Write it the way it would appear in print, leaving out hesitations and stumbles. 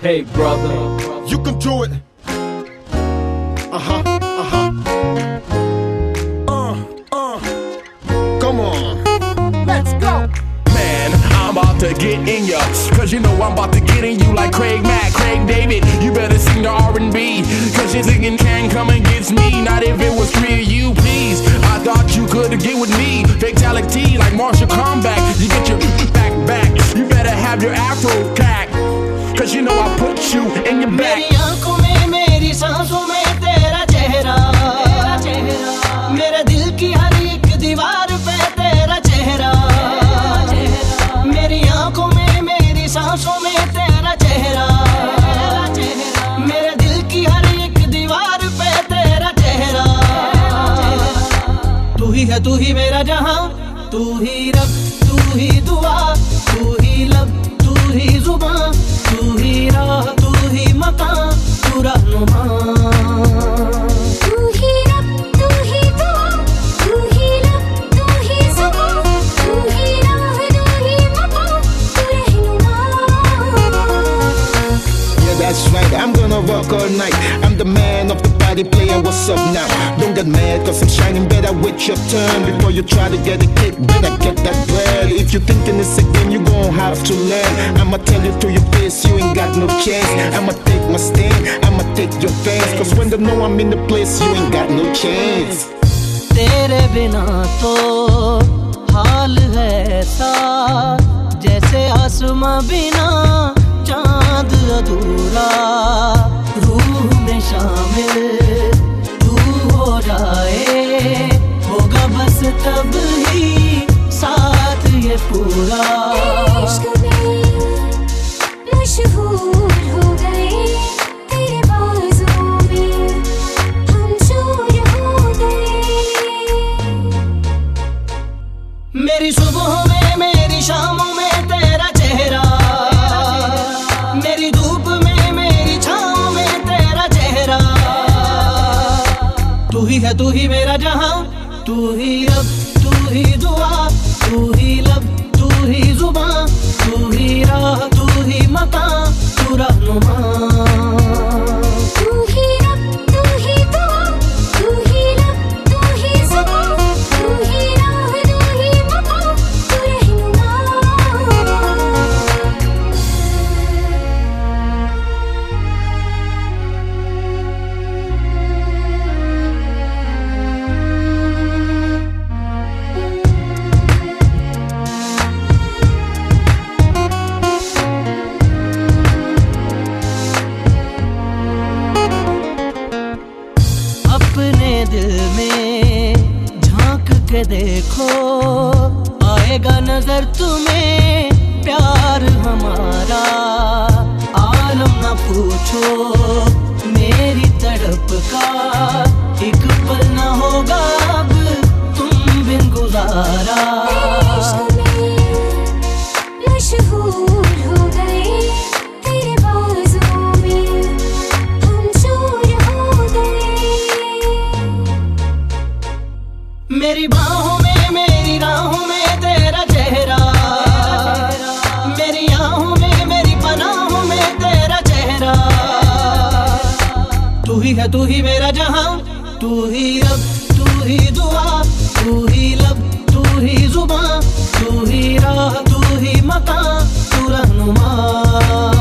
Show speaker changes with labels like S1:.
S1: Hey brother,
S2: you can do it. Come on, let's go.
S3: Man, I'm about to get in ya, cause you know I'm about to get in you like Craig Mack, Craig David. You better sing the R&B, cause your singing can come and get me. Not if it was three of you, please. I thought you could get with me. Fatality like Marshall Combat. You get your back. You better have your afro back, cause you know I put you in your back.
S4: मेरी आंखों में मेरी सांसों में तेरा चेहरा, मेरे दिल की हर एक दीवार पे तेरा चेहरा, मेरी आंखों में मेरी सांसों में तेरा चेहरा, मेरे दिल की हर एक दीवार पे तेरा चेहरा। तू ही मेरा जहां, तू ही रब, तू ही दुआ, तू ही लब, तू ही जुबान, तू ही राह, तू ही मकान, तू रहनुमा।
S5: तू ही रब, तू ही दुआ, तू ही लब, तू ही जुबान, तू ही राह, तू ही मकान, तू रहनुमा।
S2: Yeah, that's right, I'm gonna rock all night. I'm the man of the party playing what's up now. Don't get mad cause I'm shining better with your turn. Before you try to get a kick, better get that bread. If you're thinking it's a game, you gon' have to learn. I'ma tell you to your face, you ain't got no chance. I'ma take my stand, I'ma take your fans. Cause when they know I'm in the place, you ain't got no chance.
S4: तेरे बिना तो हाल है ऐसा, जैसे आसमां बिना चांद अधूरा। रूह में शामिल तू हो जाए, होगा बस तब ही साथ ये पूरा।
S5: इश्क में मशहूर हो गए, तेरे बाजों में हम चूर हो गए।
S4: मेरी सुबहों में मेरी शामों में तेरा चेहरा, मेरी धूप में मेरी छाँव में तेरा चेहरा। तू ही मेरा जहां, तू ही रब, तू ही दुआ, तू ही लब, तू ही जुबान, तू ही राह, तू ही मकान, तू रहनुमा।
S5: तू ही रब, तू ही दुआ, तू ही लब, तू ही जुबान, तू ही राह, तू ही मकान, तू रहनुमा।
S4: अपने दिल में झांक के देखो, आएगा नजर तुम्हें प्यार हमारा। आलम न पूछो मेरी तड़प का, एक पल न होगा अब तुम बिन गुजारा।
S5: इश्क में मशहूर हो गए, तेरे बाजों में हम चूर हो गए।
S4: मेरी बाहों में मेरी राहों में तेरा चेहरा, मेरी आहों में मेरी पनाहों में तेरा चेहरा। तू ही मेरा जहां, तू ही रब, तू ही दुआ, तू ही लब, तू ही जुबान, तू ही राह, तू ही मकान, तू रहनुमा।